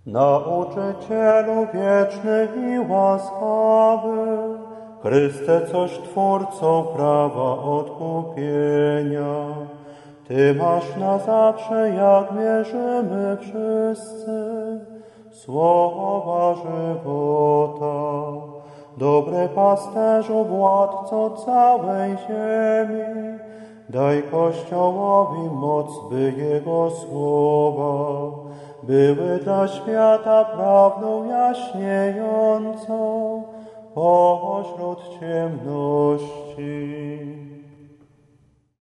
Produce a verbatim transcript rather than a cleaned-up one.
Nauczycielu wieczny i łaskawy, Chryste, coś Twórcą prawa odkupienia, Ty masz na zawsze, jak wierzymy wszyscy, słowa żywota. Dobry pasterzu, władco całej ziemi, daj Kościołowi moc, by Jego słowa były dla świata prawdą jaśniejącą pośród ciemności.